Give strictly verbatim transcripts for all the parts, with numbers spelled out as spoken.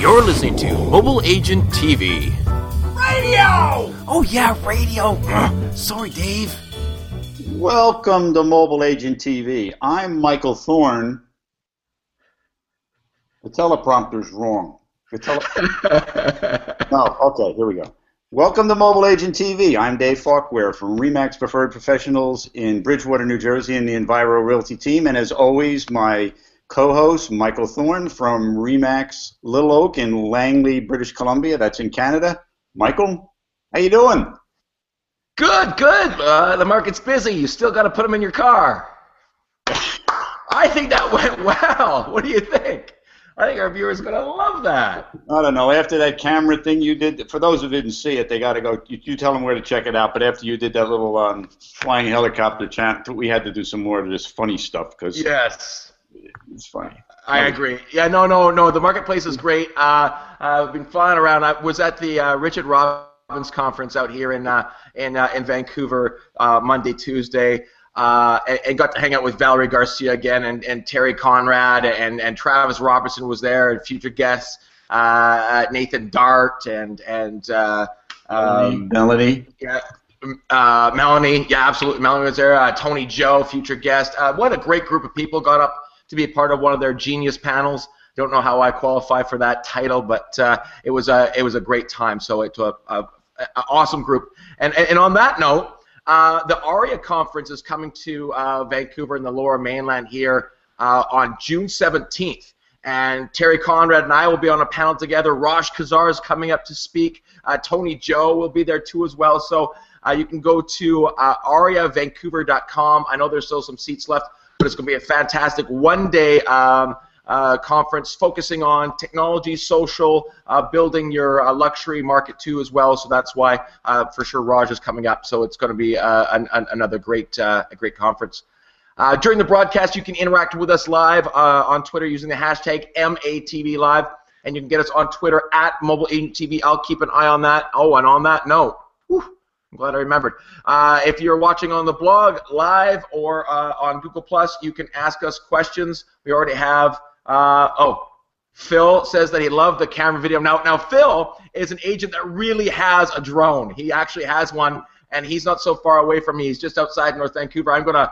You're listening to Mobile Agent T V. Radio! Oh yeah, radio. Ugh, sorry, Dave. Welcome to Mobile Agent T V. I'm Michael Thorne. The teleprompter's wrong. The tele- no, okay, here we go. Welcome to Mobile Agent T V. I'm Dave Farquhar from RE/MAX Preferred Professionals in Bridgewater, New Jersey, and the Enviro Realty team. And as always, my co-host, Michael Thorne from RE/MAX Little Oak in Langley, British Columbia. That's in Canada. Michael, how you doing? Good, good. Uh, the market's busy. You still got to put them in your car. I think that went well. What do you think? I think our viewers are going to love that. I don't know. After that camera thing you did, for those who didn't see it, they got to go. You, you tell them where to check it out. But after you did that little um, flying helicopter chant, we had to do some more of this funny stuff because yes, it's funny. I no. agree. Yeah, no, no, no. The marketplace is great. Uh, I've been flying around. I was at the uh, Richard Robbins conference out here in uh, in uh, in Vancouver uh, Monday, Tuesday. Uh, and, and got to hang out with Valerie Garcia again, and, and Terry Conrad, and, and Travis Robertson was there, and future guests, uh, Nathan Dart, and and uh, um, Melanie. Yeah, uh, Melanie. Yeah, absolutely. Melanie was there. Uh, Tony Joe, future guest. Uh, what a great group of people got up to be a part of one of their genius panels. Don't know how I qualify for that title, but uh, it was a it was a great time. So it's a, a, a awesome group. And and on that note. Uh, the ARIA conference is coming to uh, Vancouver in the Lower Mainland here uh, on June seventeenth, and Terry Conrad and I will be on a panel together. Raj Kazar is coming up to speak. Uh, Tony Joe will be there too as well. So uh, you can go to uh, aria vancouver dot com. I know there's still some seats left, but it's going to be a fantastic one-day um, uh, conference focusing on technology, social, uh, building your uh, luxury market too as well. So that's why, uh, for sure, Raj is coming up. So it's going to be uh, an, an, another great, uh, a great conference. Uh, during the broadcast, you can interact with us live uh, on Twitter using the hashtag M A T V Live, and you can get us on Twitter at Mobile Agent T V. I'll keep an eye on that. Oh, and on that note, whew, I'm glad I remembered. Uh, if you're watching on the blog live or uh, on Google Plus, you can ask us questions. We already have. Uh, oh, Phil says that he loved the camera video. Now, now Phil is an agent that really has a drone. He actually has one, and he's not so far away from me. He's just outside North Vancouver. I'm going to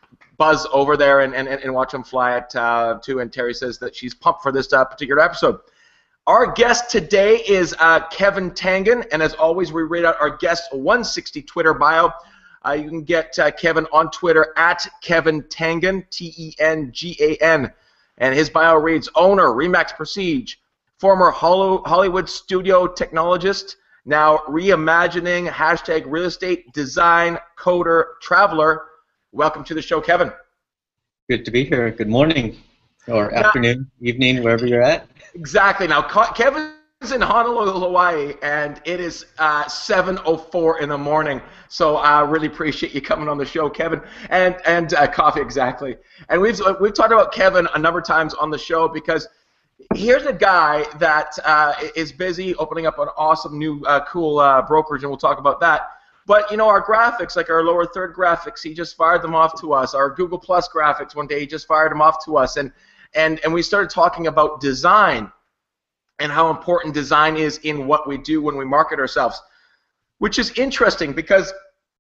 buzz over there and, and, and watch him fly it uh, too. And Terry says that she's pumped for this uh, particular episode. Our guest today is uh, Kevin Tangen, and as always, we read out our guest's one sixty Twitter bio. Uh, you can get uh, Kevin on Twitter at Kevin Tangen, T E N G A N. And his bio reads, owner, RE/MAX Prestige, former Hollywood studio technologist, now reimagining, hashtag real estate, design, coder, traveler. Welcome to the show, Kevin. Good to be here. Good morning, or now, afternoon, evening, wherever you're at. Exactly. Now, Kevin's in Honolulu, Hawaii, and it is uh, seven oh four in the morning. So I uh, really appreciate you coming on the show, Kevin, and and uh, coffee, exactly. And we've we've talked about Kevin a number of times on the show because here's a guy that uh, is busy opening up an awesome new uh, cool uh, brokerage, and we'll talk about that. But you know, our graphics, like our lower third graphics, he just fired them off to us. Our Google Plus graphics, one day he just fired them off to us, and and and we started talking about design and how important design is in what we do when we market ourselves, which is interesting because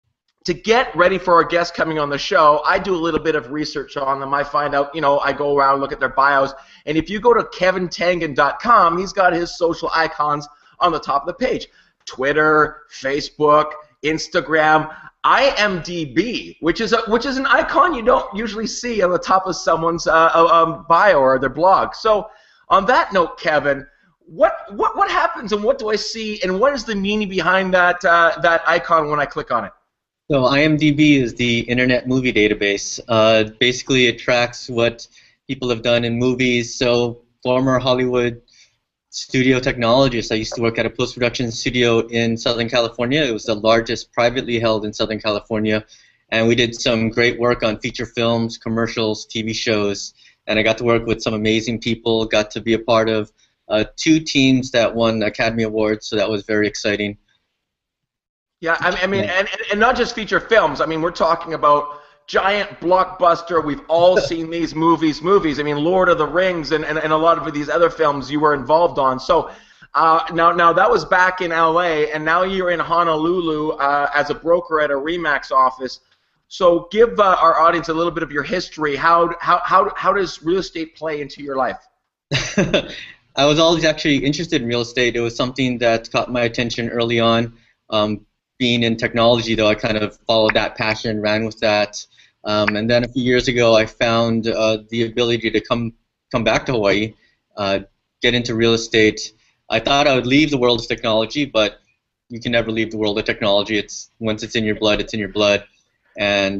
to get ready for our guests coming on the show, I do a little bit of research on them. I find out, you know, I go around, look at their bios, and if you go to kevin tangen dot com, he's got his social icons on the top of the page. Twitter, Facebook, Instagram, I M D B, which is a, which is an icon you don't usually see on the top of someone's uh, um, bio or their blog. So on that note, Kevin, What what what happens and what do I see and what is the meaning behind that uh, that icon when I click on it? So I M D B is the Internet Movie Database. Uh, basically, it tracks what people have done in movies. So former Hollywood studio technologist. I used to work at a post-production studio in Southern California. It was the largest privately held in Southern California, and we did some great work on feature films, commercials, T V shows, and I got to work with some amazing people. Got to be a part of Uh, two teams that won Academy Awards, so that was very exciting. Yeah, I mean, I mean and, and not just feature films. I mean, we're talking about giant blockbuster. We've all seen these movies. Movies. I mean, Lord of the Rings and, and, and a lot of these other films you were involved on. So uh, now now that was back in L A, and now you're in Honolulu uh, as a broker at a RE/MAX office. So give uh, our audience a little bit of your history. How how how how does real estate play into your life? I was always actually interested in real estate. It was something that caught my attention early on. Um, being in technology, though, I kind of followed that passion, ran with that. Um, and then a few years ago, I found uh, the ability to come come back to Hawaii, uh, get into real estate. I thought I would leave the world of technology, but you can never leave the world of technology. It's once it's in your blood, it's in your blood. And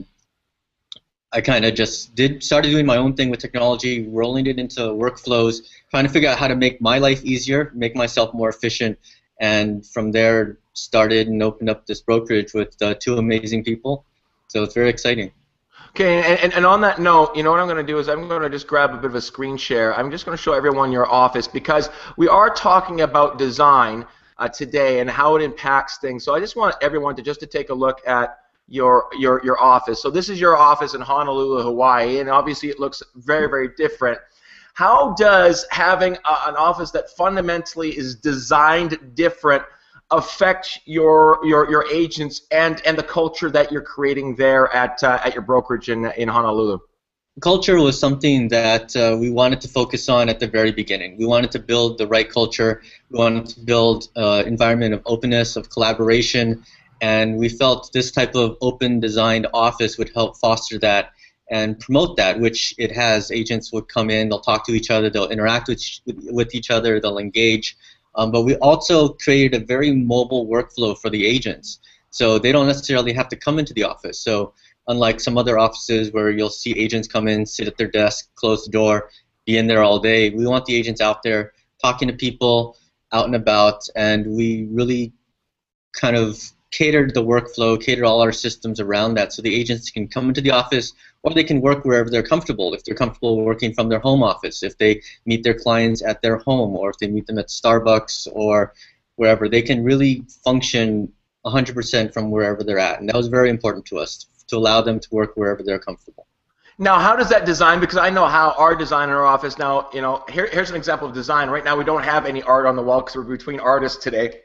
I kind of just did started doing my own thing with technology, rolling it into workflows, trying to figure out how to make my life easier, make myself more efficient, and from there started and opened up this brokerage with uh, two amazing people. So it's very exciting. Okay, and, and, and on that note, you know what I'm going to do is I'm going to just grab a bit of a screen share. I'm just going to show everyone your office because we are talking about design uh, today and how it impacts things. So I just want everyone to just to take a look at your your your office. So this is your office in Honolulu, Hawaii, and obviously it looks very, very different. How does having a, an office that fundamentally is designed different affect your your your agents and and the culture that you're creating there at uh, at your brokerage in in Honolulu? Culture was something that uh, we wanted to focus on at the very beginning. We wanted to build the right culture. We wanted to build an uh, environment of openness, of collaboration, and we felt this type of open designed office would help foster that and promote that, which it has. Agents would come in, they'll talk to each other, they'll interact with, with each other, they'll engage. Um, but we also created a very mobile workflow for the agents. So they don't necessarily have to come into the office. So unlike some other offices where you'll see agents come in, sit at their desk, close the door, be in there all day, we want the agents out there talking to people, out and about, and we really kind of catered the workflow, catered all our systems around that so the agents can come into the office or they can work wherever they're comfortable. If they're comfortable working from their home office, if they meet their clients at their home, or if they meet them at Starbucks or wherever, they can really function one hundred percent from wherever they're at. And that was very important to us, to allow them to work wherever they're comfortable. Now, how does that design, because I know how our design in our office now, you know, here, here's an example of design. Right now we don't have any art on the wall because we're between artists today.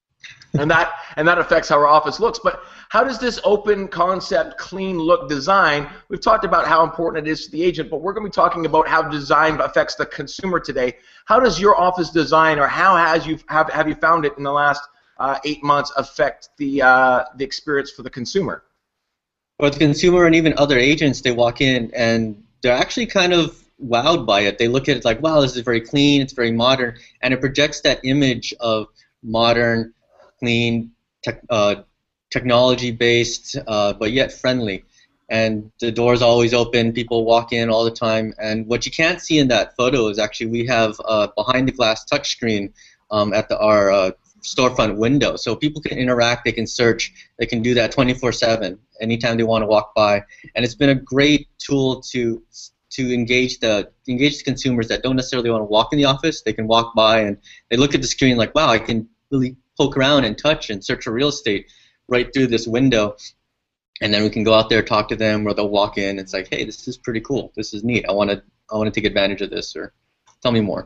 And that and that affects how our office looks. But how does this open concept, clean look design, we've talked about how important it is to the agent, but we're going to be talking about how design affects the consumer today. How does your office design, or how has you have, have you found it in the last uh, eight months affect the, uh, the experience for the consumer? For the consumer and even other agents, they walk in and they're actually kind of wowed by it. They look at it like, wow, this is very clean, it's very modern, and it projects that image of modern, clean, tech, uh, technology-based, uh, but yet friendly. And the door's always open. People walk in all the time. And what you can't see in that photo is actually we have a behind-the-glass touchscreen um, at the, our uh, storefront window. So people can interact, they can search, they can do that twenty-four seven anytime they want to walk by. And it's been a great tool to to engage the engage the consumers that don't necessarily want to walk in the office. They can walk by and they look at the screen like, wow, I can really poke around and touch and search for real estate right through this window, and then we can go out there, talk to them, or they'll walk in. It's like, hey, this is pretty cool. This is neat. I want to I want to take advantage of this, or tell me more.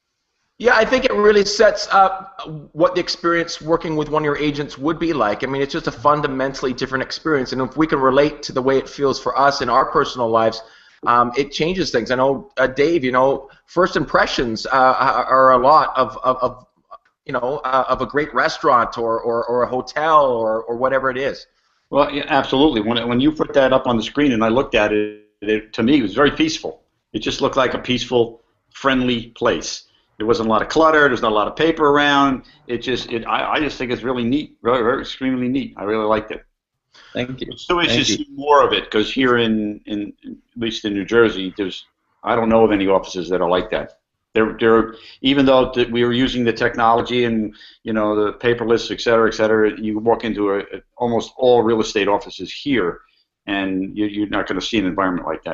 Yeah, I think it really sets up what the experience working with one of your agents would be like. I mean, it's just a fundamentally different experience, and if we can relate to the way it feels for us in our personal lives, um, it changes things. I know, uh, Dave, you know, first impressions uh, are a lot of, of, of you know, uh, of a great restaurant or, or, or a hotel or, or whatever it is. Well, yeah, absolutely. When when you put that up on the screen and I looked at it, it, to me it was very peaceful. It just looked like a peaceful, friendly place. There wasn't a lot of clutter. There's not a lot of paper around. It just, it, I, I just think it's really neat, very, very extremely neat. I really liked it. Thank you. So we should see more of it, because here in, in, at least in New Jersey, there's, I don't know of any offices that are like that. They're, they're, even though th we were using the technology and, you know, the paperless, et cetera, et cetera, you walk into a, a, almost all real estate offices here, and you, you're not going to see an environment like that.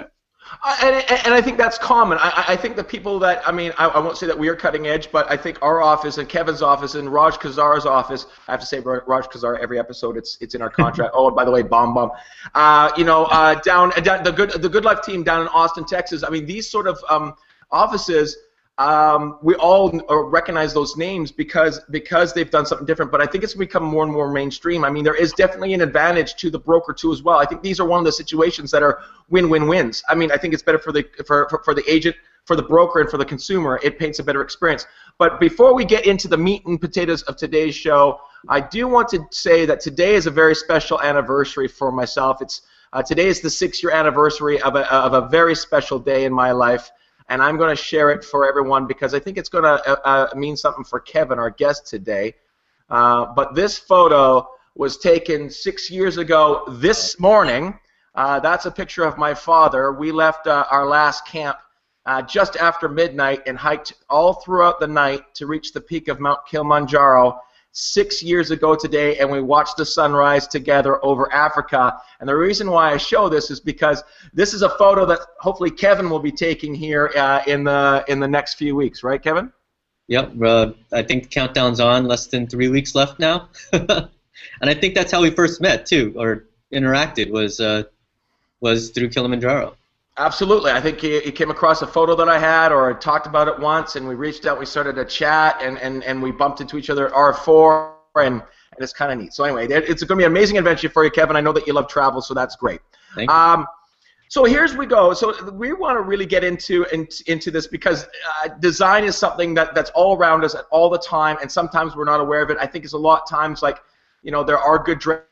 Uh, and, and I think that's common. I, I think the people that, I mean, I, I won't say that we are cutting edge, but I think our office and Kevin's office and Raj Kazar's office, I have to say Raj Kazar every episode, it's it's in our contract. Oh, and by the way, Bomb Bomb. Uh, you know, uh, down, down the good the Good Life team down in Austin, Texas. I mean, these sort of um, offices, um, we all recognize those names because because they've done something different. But I think it's become more and more mainstream. I mean, there is definitely an advantage to the broker too as well. I think these are one of the situations that are win-win-wins. I mean, I think it's better for the for, for for the agent, for the broker, and for the consumer. It paints a better experience. But before we get into the meat and potatoes of today's show, I do want to say that today is a very special anniversary for myself. It's uh, today is the six-year anniversary of a of a very special day in my life. And I'm going to share it for everyone because I think it's going to uh, uh, mean something for Kevin, our guest today. Uh, but this photo was taken six years ago this morning. Uh, that's a picture of my father. We left uh, our last camp uh, just after midnight and hiked all throughout the night to reach the peak of Mount Kilimanjaro six years ago today, and we watched the sunrise together over Africa. And the reason why I show this is because this is a photo that hopefully Kevin will be taking here uh, in the in the next few weeks, right, Kevin? Yep. Uh, I think the countdown's on. Less than three weeks left now, and I think that's how we first met too, or interacted was uh, was through Kilimanjaro. Absolutely. I think he, he came across a photo that I had or talked about it once, and we reached out, we started a chat, and, and, and we bumped into each other at R four, and, and it's kind of neat. So anyway, it's going to be an amazing adventure for you, Kevin. I know that you love travel, so that's great. Thank you. Um, so here's we go. So we want to really get into, into, into this because uh, design is something that, that's all around us all the time, and sometimes we're not aware of it. I think it's a lot of times like, you know, there are good dressers,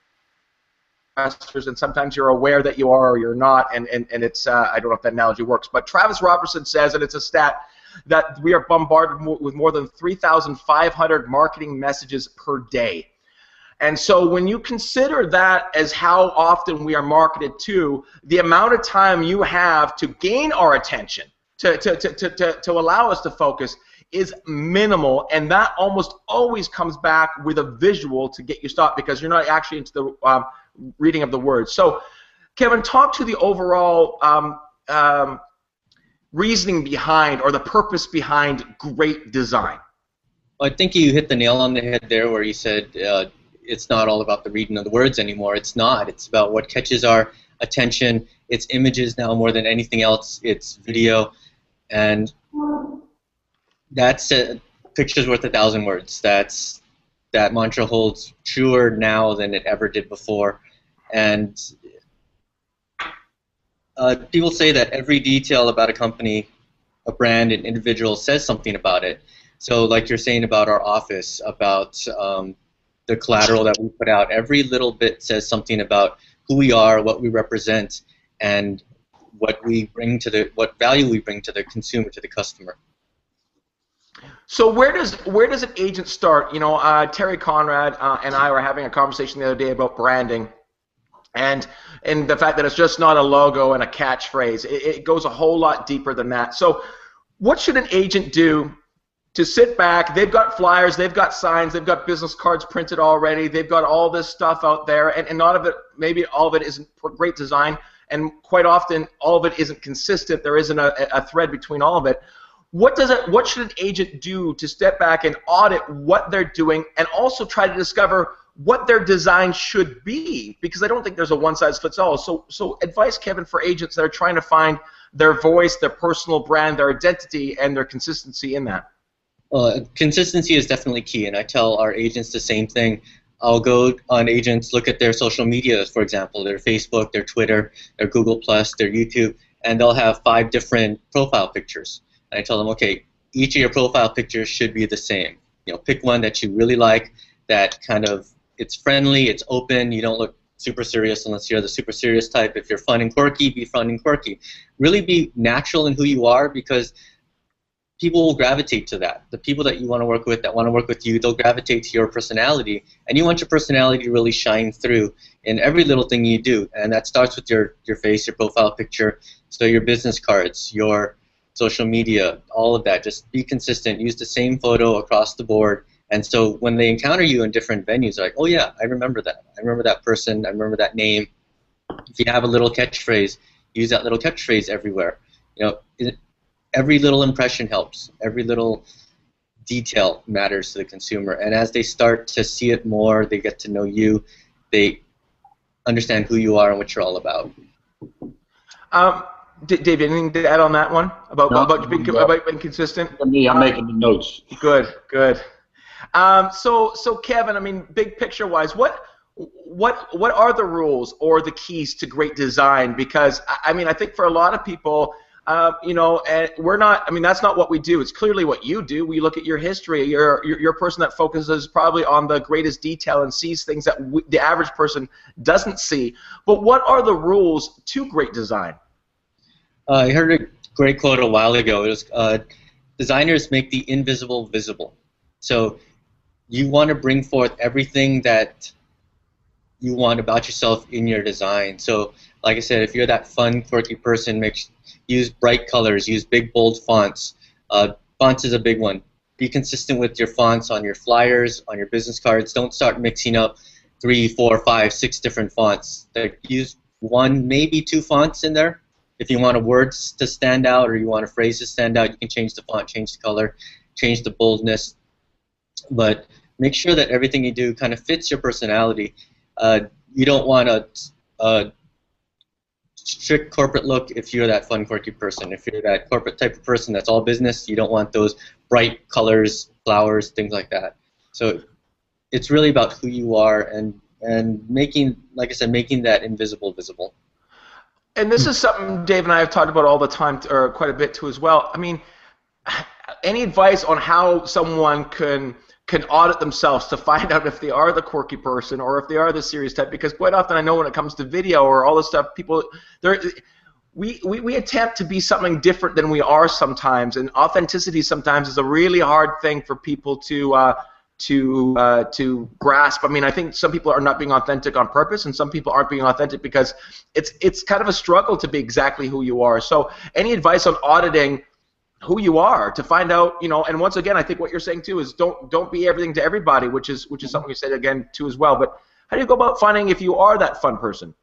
and sometimes you're aware that you are or you're not, and, and, and it's, uh, I don't know if that analogy works, but Travis Robertson says, and it's a stat, that we are bombarded with more than three thousand five hundred marketing messages per day. And so when you consider that as how often we are marketed to, the amount of time you have to gain our attention, to, to, to, to, to, to allow us to focus, is minimal, and that almost always comes back with a visual to get you stopped because you're not actually into the um, reading of the words. So, Kevin, talk to the overall um, um, reasoning behind or the purpose behind great design. Well, I think you hit the nail on the head there where you said uh, it's not all about the reading of the words anymore. It's not. It's about what catches our attention. It's images now more than anything else. It's video, and that's a picture's worth a thousand words. That's that mantra holds truer now than it ever did before. And uh, people say that every detail about a company, a brand, an individual says something about it. So like you're saying about our office, about um, the collateral that we put out, every little bit says something about who we are, what we represent, and what we bring to the, what value we bring to the consumer, to the customer. So where does where does an agent start? You know, uh, Terry Conrad uh, and I were having a conversation the other day about branding, and and the fact that it's just not a logo and a catchphrase. It, it goes a whole lot deeper than that. So, what should an agent do to sit back? They've got flyers, they've got signs, they've got business cards printed already, they've got all this stuff out there, and and none of it, maybe all of it isn't great design, and quite often all of it isn't consistent. There isn't a, a thread between all of it. What does it? What should an agent do to step back and audit what they're doing, and also try to discover what their design should be? Because I don't think there's a one-size-fits-all. So, so advice, Kevin, for agents that are trying to find their voice, their personal brand, their identity, and their consistency in that. Uh, consistency is definitely key, and I tell our agents the same thing. I'll go on agents, look at their social media, for example, their Facebook, their Twitter, their Google Plus, their YouTube, and they'll have five different profile pictures. I tell them, okay, each of your profile pictures should be the same. You know, pick one that you really like, that kind of, it's friendly, it's open, you don't look super serious unless you're the super serious type. If you're fun and quirky, be fun and quirky. Really be natural in who you are, because people will gravitate to that. The people that you want to work with, that want to work with you, they'll gravitate to your personality, and you want your personality to really shine through in every little thing you do, and that starts with your, your face, your profile picture, so your business cards, your social media, all of that. Just be consistent. Use the same photo across the board. And so when they encounter you in different venues, they're like, oh yeah, I remember that. I remember that person. I remember that name. If you have a little catchphrase, use that little catchphrase everywhere. You know, it, every little impression helps. Every little detail matters to the consumer. And as they start to see it more, they get to know you, they understand who you are and what you're all about. Um, D- Dave, anything to add on that one about No, about being no. about being consistent? Me, I'm making the notes. Good, good. Um, so, so Kevin, I mean, big picture wise, what what what are the rules or the keys to great design? Because I I mean, I think for a lot of people, uh, you know, and we're not. I mean, that's not what we do. It's clearly what you do. We look at your history. You're you're, you're a person that focuses probably on the greatest detail and sees things that w- the average person doesn't see. But what are the rules to great design? Uh, I heard a great quote a while ago. It was, uh, designers make the invisible visible. So you want to bring forth everything that you want about yourself in your design. So like I said, if you're that fun, quirky person, make, use bright colors, use big, bold fonts. Uh, fonts is a big one. Be consistent with your fonts on your flyers, on your business cards. Don't start mixing up three, four, five, six different fonts. Like, use one, maybe two fonts in there. If you want a words to stand out or you want a phrase to stand out, you can change the font, change the color, change the boldness. But make sure that everything you do kind of fits your personality. Uh, you don't want a, a strict corporate look if you're that fun, quirky person. If you're that corporate type of person that's all business, you don't want those bright colors, flowers, things like that. So it's really about who you are and, and making, like I said, making that invisible visible. And this is something Dave and I have talked about all the time, or quite a bit too as well. I mean, any advice on how someone can can audit themselves to find out if they are the quirky person or if they are the serious type? Because quite often I know when it comes to video or all this stuff, people, they're, we, we, we attempt to be something different than we are sometimes, and authenticity sometimes is a really hard thing for people to uh, to uh, to grasp. I mean, I think some people are not being authentic on purpose, and some people aren't being authentic because it's it's kind of a struggle to be exactly who you are. So, any advice on auditing who you are to find out, you know? And once again, I think what you're saying too is don't don't be everything to everybody, which is which is something you said again too as well. But how do you go about finding if you are that fun person?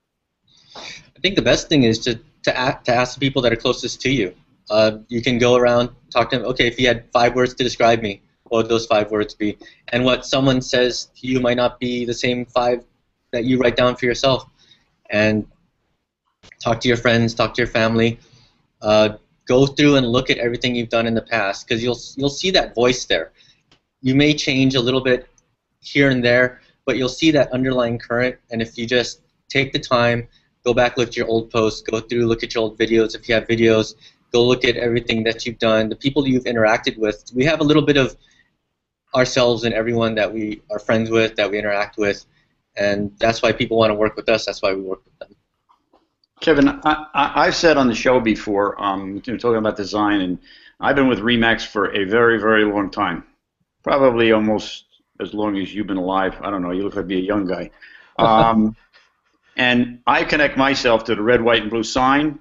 I think the best thing is to to ask, to ask the people that are closest to you. Uh, you can go around, talk to them. Okay, if you had five words to describe me, what would those five words be? And what someone says to you might not be the same five that you write down for yourself. And talk to your friends, talk to your family. Uh, go through and look at everything you've done in the past, because you'll you'll see that voice there. You may change a little bit here and there, but you'll see that underlying current. And if you just take the time, go back, look at your old posts, go through, look at your old videos. If you have videos, go look at everything that you've done, the people you've interacted with. We have a little bit of ourselves and everyone that we are friends with, that we interact with, and that's why people want to work with us. That's why we work with them. Kevin, I, I, I've said on the show before, um, you know, talking about design, and I've been with Remax for a very, very long time, probably almost as long as you've been alive. I don't know. You look like you're a young guy. Um, and I connect myself to the red, white, and blue sign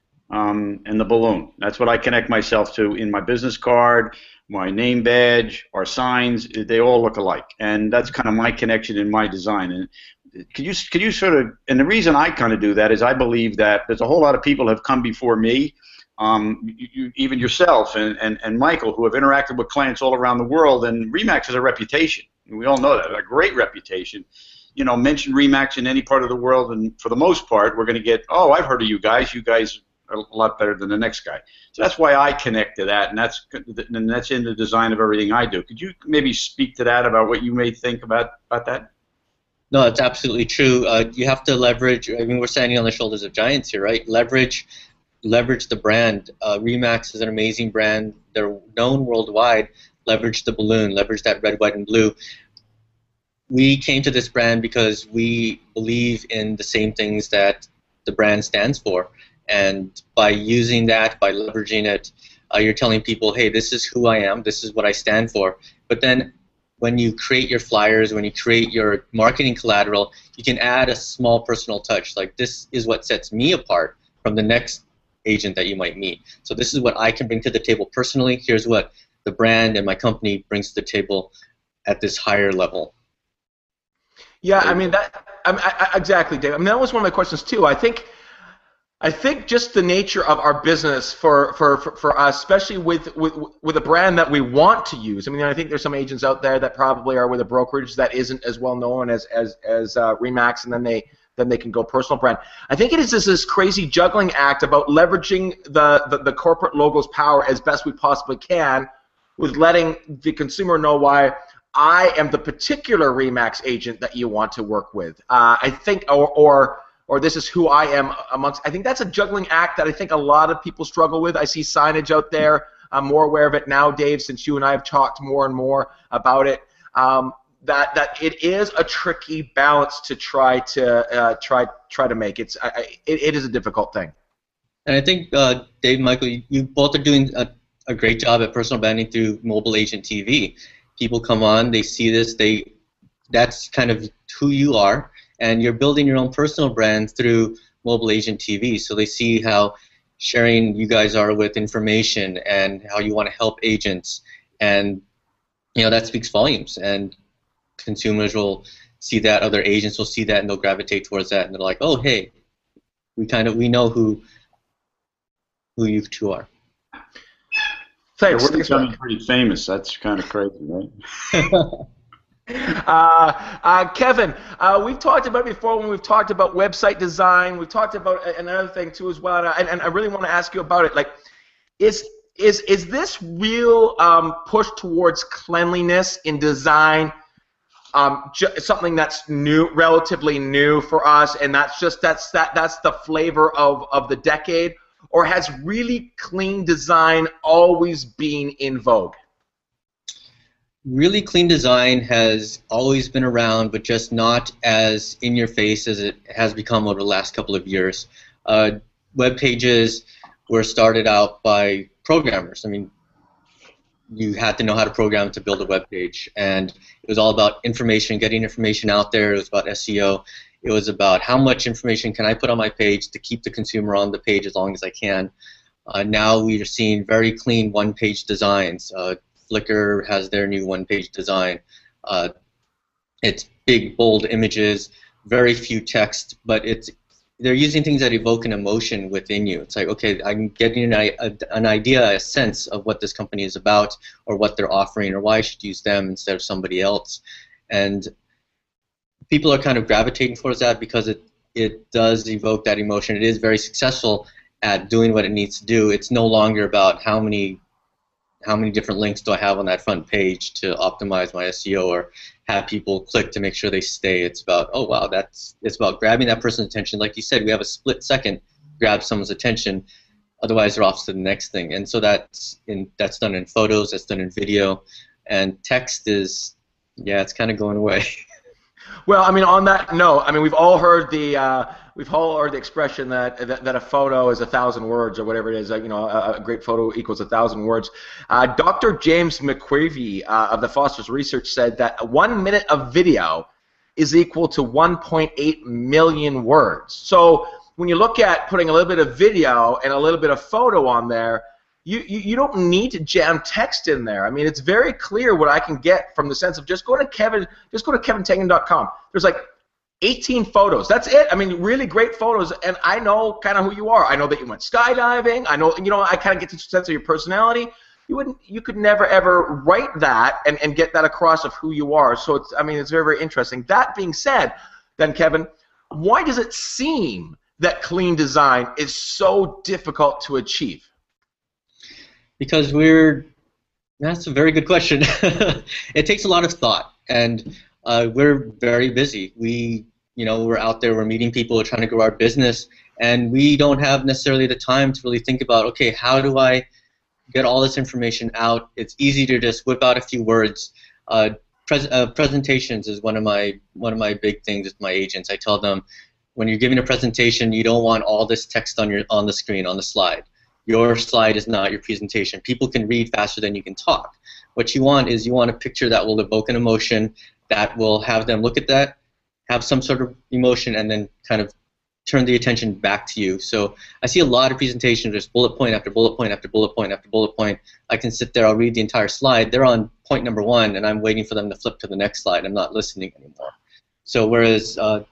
um, and the balloon. That's what I connect myself to in my business card, my name badge, our signs. They all look alike, and that's kind of my connection in my design. And could you could you sort of, and the reason I kind of do that is I believe that there's a whole lot of people have come before me, um, you, you, even yourself and, and, and Michael, who have interacted with clients all around the world, and Remax has a reputation. We all know that, a great reputation. You know, mention Remax in any part of the world, and for the most part, we're going to get, oh, I've heard of you guys. You guys are a lot better than the next guy. So that's why I connect to that, and that's and that's in the design of everything I do. Could you maybe speak to that about what you may think about about that? No, it's absolutely true. Uh, you have to leverage. I mean, we're standing on the shoulders of giants here, right? Leverage, leverage the brand. Uh, Remax is an amazing brand. They're known worldwide. Leverage the balloon. Leverage that red, white, and blue. We came to this brand because we believe in the same things that the brand stands for, and by using that, by leveraging it, uh, you're telling people, hey, this is who I am. This is what I stand for. But then, when you create your flyers, when you create your marketing collateral, you can add a small personal touch. Like, this is what sets me apart from the next agent that you might meet. So this is what I can bring to the table personally. Here's what the brand and my company brings to the table at this higher level. Yeah, I mean, that I mean, I, I, exactly, Dave. I mean, that was one of my questions too. I think I think just the nature of our business for, for, for, for us, especially with, with with a brand that we want to use. I mean, I think there's some agents out there that probably are with a brokerage that isn't as well known as as as uh, Remax, and then they then they can go personal brand. I think it is this, this crazy juggling act about leveraging the, the the corporate logo's power as best we possibly can, with letting the consumer know why I am the particular Remax agent that you want to work with. Uh, I think, or or or this is who I am amongst. I think that's a juggling act that I think a lot of people struggle with. I see signage out there. I'm more aware of it now, Dave, since you and I have talked more and more about it. Um, that that it is a tricky balance to try to uh, try try to make. It's I, it, it is a difficult thing. And I think uh, Dave, Michael, you, you both are doing a, a great job at personal branding through Mobile Agent T V. People come on, they see this, they that's kind of who you are. And you're building your own personal brand through Mobile Agent T V, so they see how sharing you guys are with information and how you want to help agents, and you know that speaks volumes. And consumers will see that, other agents will see that, and they'll gravitate towards that, and they're like, "Oh, hey, we kind of we know who who you two are." Thanks. Yeah, we're becoming pretty famous. That's kind of crazy, right? Uh, uh, Kevin, uh, we've talked about it before when we've talked about website design. We've talked about another thing too as well, and, and I really want to ask you about it. Like, is is is this real um, push towards cleanliness in design um, something that's new, relatively new for us, and that's just that's that that's the flavor of of the decade, or has really clean design always been in vogue? Really clean design has always been around, but just not as in your face as it has become over the last couple of years. Uh, web pages were started out by programmers. I mean, you had to know how to program to build a web page, and it was all about information, getting information out there. It was about S E O. It was about how much information can I put on my page to keep the consumer on the page as long as I can. Uh, now we are seeing very clean one-page designs. Uh, Flickr has their new one-page design. Uh, it's big, bold images, very few text, but it's they're using things that evoke an emotion within you. It's like, okay, I'm getting an, a, an idea, a sense of what this company is about, or what they're offering, or why I should use them instead of somebody else. And people are kind of gravitating towards that because it it does evoke that emotion. It is very successful at doing what it needs to do. It's no longer about how many how many different links do I have on that front page to optimize my S E O or have people click to make sure they stay. It's about, oh wow, that's it's about grabbing that person's attention. Like you said, we have a split second grab someone's attention, otherwise they're off to the next thing. And so that's in that's done in photos, that's done in video, and text is, yeah, it's kind of going away. Well, I mean, on that note, I mean, we've all heard the uh, we've all heard the expression that, that that a photo is a thousand words, or whatever it is. Like, you know, a, a great photo equals a thousand words. Uh, Doctor James McQuavey uh, of the Foster's Research said that one minute of video is equal to one point eight million words. So when you look at putting a little bit of video and a little bit of photo on there, You, you, you don't need to jam text in there. I mean, it's very clear what I can get from the sense of just go to Kevin, just go to kevin tegnan dot com. There's like eighteen photos. That's it. I mean, really great photos, and I know kind of who you are. I know that you went skydiving. I know, you know, I kind of get the sense of your personality. You wouldn't, you could never ever write that and, and get that across of who you are. So it's, I mean, it's very, very interesting. That being said, then Kevin, why does it seem that clean design is so difficult to achieve? Because we're, that's a very good question. It takes a lot of thought, and uh, we're very busy. We, you know, we're out there, we're meeting people, we're trying to grow our business, and we don't have necessarily the time to really think about, okay, how do I get all this information out? It's easy to just whip out a few words. Uh, pres uh, presentations is one of my one of my big things with my agents. I tell them, when you're giving a presentation, you don't want all this text on your on the screen, on the slide. Your slide is not your presentation. People can read faster than you can talk. What you want is you want a picture that will evoke an emotion, that will have them look at that, have some sort of emotion, and then kind of turn the attention back to you. So I see a lot of presentations, just bullet point after bullet point after bullet point after bullet point. I can sit there, I'll read the entire slide. They're on point number one, and I'm waiting for them to flip to the next slide. I'm not listening anymore. So whereas uh,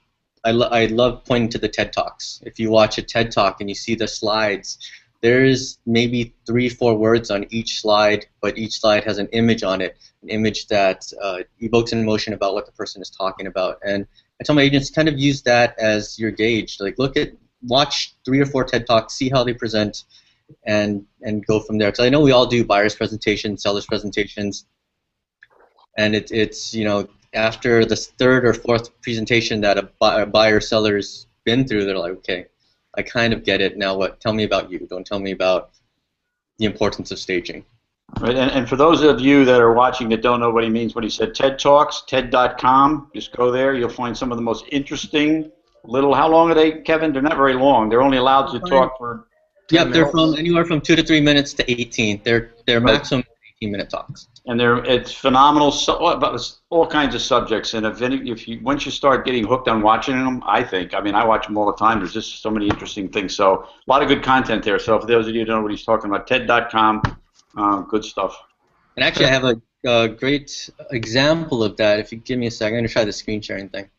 I, lo I love pointing to the TED Talks. If you watch a TED Talk and you see the slides, there's maybe three, four words on each slide, but each slide has an image on it, an image that uh, evokes an emotion about what the person is talking about. And I tell my agents, kind of use that as your gauge. Like, look at, watch three or four TED Talks, see how they present, and and go from there. Because I know we all do buyers presentations, sellers presentations, and it, it's, you know, after the third or fourth presentation that a, buy, a buyer seller's been through, they're like, okay, I kind of get it. Now what? Tell me about you. Don't tell me about the importance of staging. Right, and, and for those of you that are watching that don't know what he means when he said TED Talks, TED dot com, just go there. You'll find some of the most interesting little, how long are they, Kevin? They're not very long. They're only allowed to talk for Yeah, they're from anywhere from two to three minutes to eighteen. They're, they're Right. maximum eighteen-minute talks. And they're, it's phenomenal, so, about all kinds of subjects. And if, any, if you once you start getting hooked on watching them, I think, I mean, I watch them all the time. There's just so many interesting things. So a lot of good content there. So for those of you who don't know what he's talking about, TED dot com, uh, good stuff. And actually, I have a, a great example of that. If you give me a second, I'm going to try the screen sharing thing.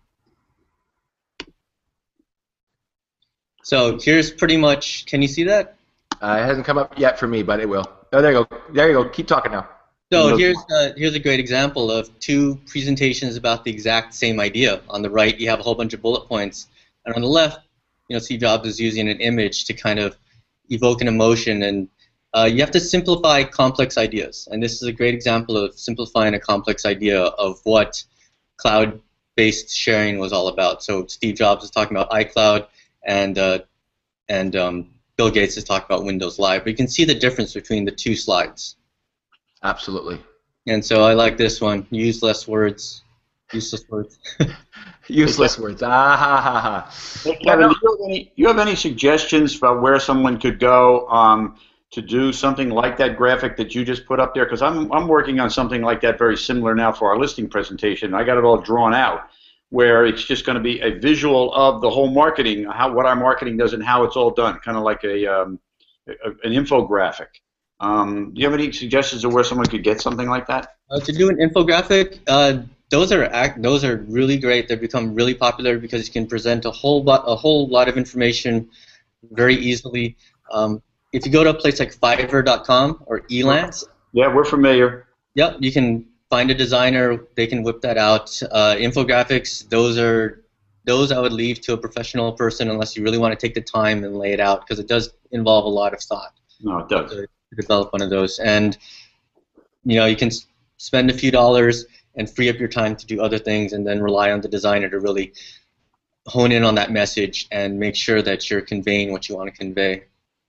So here's pretty much, can you see that? Uh, it hasn't come up yet for me, but it will. Oh, there you go. There you go. Keep talking now. So here's uh, here's a great example of two presentations about the exact same idea. On the right, you have a whole bunch of bullet points, and on the left, you know, Steve Jobs is using an image to kind of evoke an emotion, and uh, you have to simplify complex ideas. And this is a great example of simplifying a complex idea of what cloud-based sharing was all about. So Steve Jobs is talking about iCloud, and uh, and um, Bill Gates is talking about Windows Live. But you can see the difference between the two slides. Absolutely. And so I like this one. Use less words. Useless words. Useless words. Ah ha ha ha. Hey, Kevin, do you have any, you have any suggestions about where someone could go um, to do something like that graphic that you just put up there? Because I'm, I'm working on something like that very similar now for our listing presentation. I got it all drawn out, where it's just going to be a visual of the whole marketing, how what our marketing does and how it's all done, kind of like a, um, a an infographic. Um, do you have any suggestions of where someone could get something like that? Uh, to do an infographic, uh, those are act those are really great. They've become really popular because you can present a whole lot a whole lot of information very easily. Um, if you go to a place like Fiverr dot com or Elance, yeah, we're familiar. Yep, you can find a designer. They can whip that out. Uh, infographics, those are those I would leave to a professional person unless you really want to take the time and lay it out, because it does involve a lot of thought. No, it does. To develop one of those, and you know, you can s spend a few dollars and free up your time to do other things, and then rely on the designer to really hone in on that message and make sure that you're conveying what you want to convey.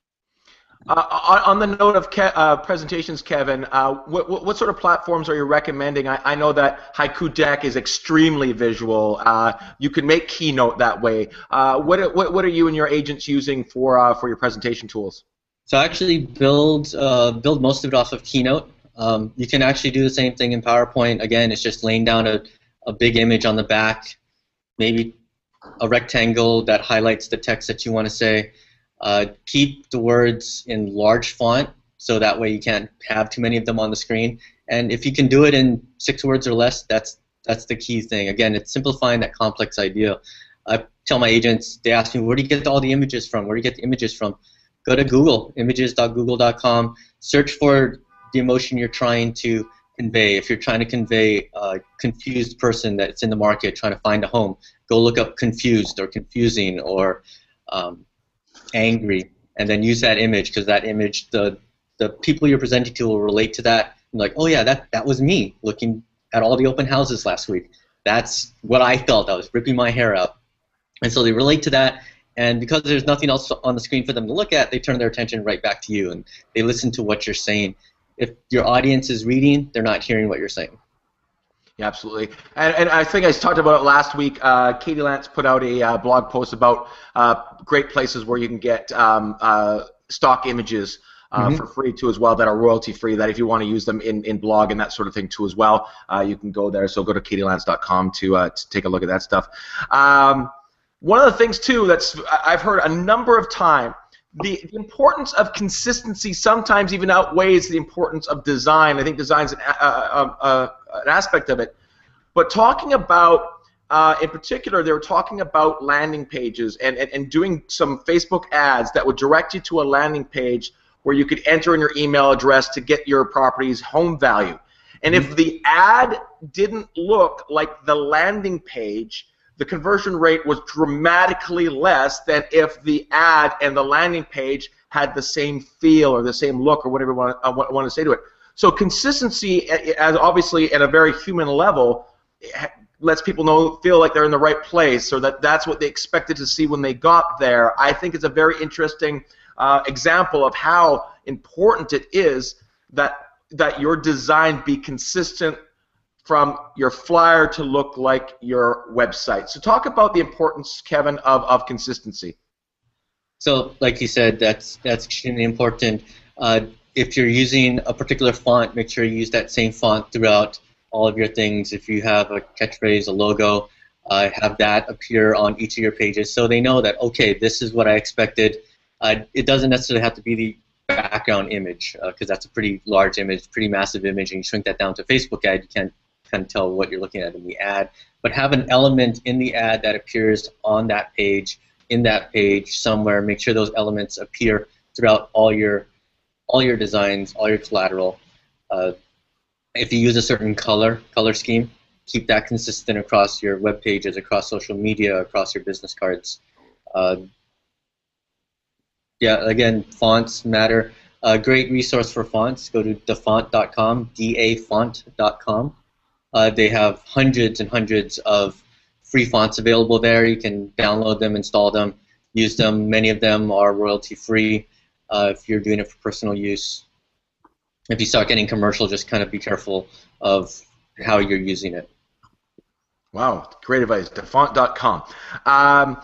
Uh, on, on the note of Ke uh, presentations, Kevin, uh, what, what, what sort of platforms are you recommending? I, I know that Haiku Deck is extremely visual. Uh, you can make Keynote that way. Uh, what, what, what are you and your agents using for, uh, for your presentation tools? So I actually build uh, build most of it off of Keynote. Um, you can actually do the same thing in PowerPoint. Again, it's just laying down a, a big image on the back, maybe a rectangle that highlights the text that you want to say. Uh, keep the words in large font, so that way you can't have too many of them on the screen. And if you can do it in six words or less, that's that's the key thing. Again, it's simplifying that complex idea. I tell my agents, they ask me, where do you get all the images from? Where do you get the images from? Go to Google, images dot google dot com. Search for the emotion you're trying to convey. If you're trying to convey a confused person that's in the market trying to find a home, go look up confused or confusing or um, angry, and then use that image, because that image, the the people you're presenting to will relate to that. And like, oh yeah, that that was me looking at all the open houses last week. That's what I felt. I was ripping my hair out, and so they relate to that. And because there's nothing else on the screen for them to look at, they turn their attention right back to you, and they listen to what you're saying. If your audience is reading, they're not hearing what you're saying. Yeah, absolutely. And, and I think I talked about it last week. Uh, Katie Lance put out a uh, blog post about uh, great places where you can get um, uh, stock images uh, mm-hmm. for free too as well, that are royalty free, that if you want to use them in, in blog and that sort of thing too as well, uh, you can go there. So go to katie lance dot com to, uh, to take a look at that stuff. Um, One of the things, too, that's I've heard a number of times, the, the importance of consistency sometimes even outweighs the importance of design. I think design is an, uh, uh, uh, an aspect of it. But talking about uh, in particular, they were talking about landing pages and, and, and doing some Facebook ads that would direct you to a landing page where you could enter in your email address to get your property's home value. And if the ad didn't look like the landing page, the conversion rate was dramatically less than if the ad and the landing page had the same feel or the same look or whatever you want to, uh, want to say to it. So consistency, as obviously at a very human level, lets people know, feel like they're in the right place, or that that's what they expected to see when they got there. I think it's a very interesting uh, example of how important it is that that your design be consistent from your flyer to look like your website. So talk about the importance, Kevin, of, of consistency. So, like you said, that's that's extremely important. Uh, if you're using a particular font, make sure you use that same font throughout all of your things. If you have a catchphrase, a logo, uh, have that appear on each of your pages so they know that, okay, this is what I expected. Uh, it doesn't necessarily have to be the background image, because uh, that's a pretty large image, pretty massive image, and you shrink that down to a Facebook ad, you can't kind of tell what you're looking at in the ad. But have an element in the ad that appears on that page, in that page somewhere. Make sure those elements appear throughout all your all your designs, all your collateral. Uh, if you use a certain color color scheme, keep that consistent across your web pages, across social media, across your business cards. Uh, yeah, again, fonts matter. A great resource for fonts, go to dafont dot com, D A font dot com. Uh, they have hundreds and hundreds of free fonts available there. You can download them, install them, use them. Many of them are royalty-free uh, if you're doing it for personal use. If you start getting commercial, just kind of be careful of how you're using it. Wow, great advice, dafont dot com. Um,